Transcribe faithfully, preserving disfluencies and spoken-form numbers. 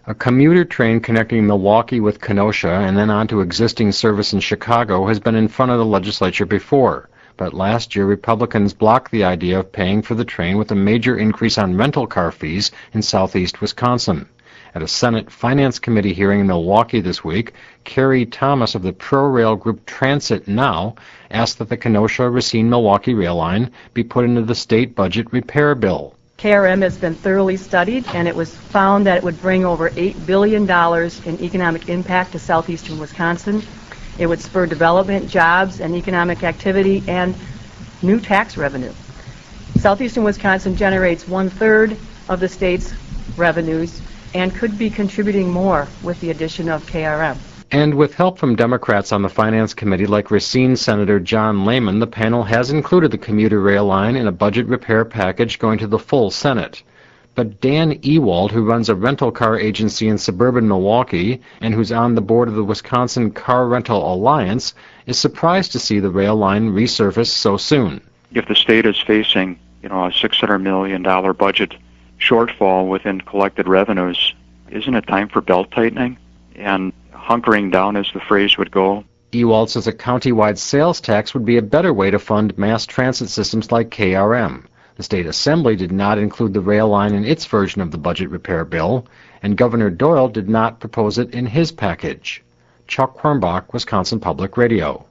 A commuter train connecting Milwaukee with Kenosha and then onto existing service in Chicago has been in front of the legislature before, but last year Republicans blocked the idea of paying for the train with a major increase on rental car fees in southeast Wisconsin. At a Senate Finance Committee hearing in Milwaukee this week, Carrie Thomas of the pro-rail group Transit Now asked that the Kenosha-Racine-Milwaukee rail line be put into the state budget repair bill. K R M has been thoroughly studied, and it was found that it would bring over eight billion dollars in economic impact to southeastern Wisconsin. It would spur development, jobs, and economic activity, and new tax revenue. Southeastern Wisconsin generates one-third of the state's revenues and could be contributing more with the addition of K R M. And with help from Democrats on the Finance Committee like Racine Senator John Lehman, the panel has included the commuter rail line in a budget repair package going to the full Senate. But Dan Ewald, who runs a rental car agency in suburban Milwaukee and who's on the board of the Wisconsin Car Rental Alliance, is surprised to see the rail line resurface so soon. If the state is facing, you know, a six hundred million dollars budget shortfall within collected revenues, isn't it time for belt-tightening and hunkering down, as the phrase would go? Ewald says a county-wide sales tax would be a better way to fund mass transit systems like K R M. The state assembly did not include the rail line in its version of the budget repair bill, and Governor Doyle did not propose it in his package. Chuck Quirmbach, Wisconsin Public Radio.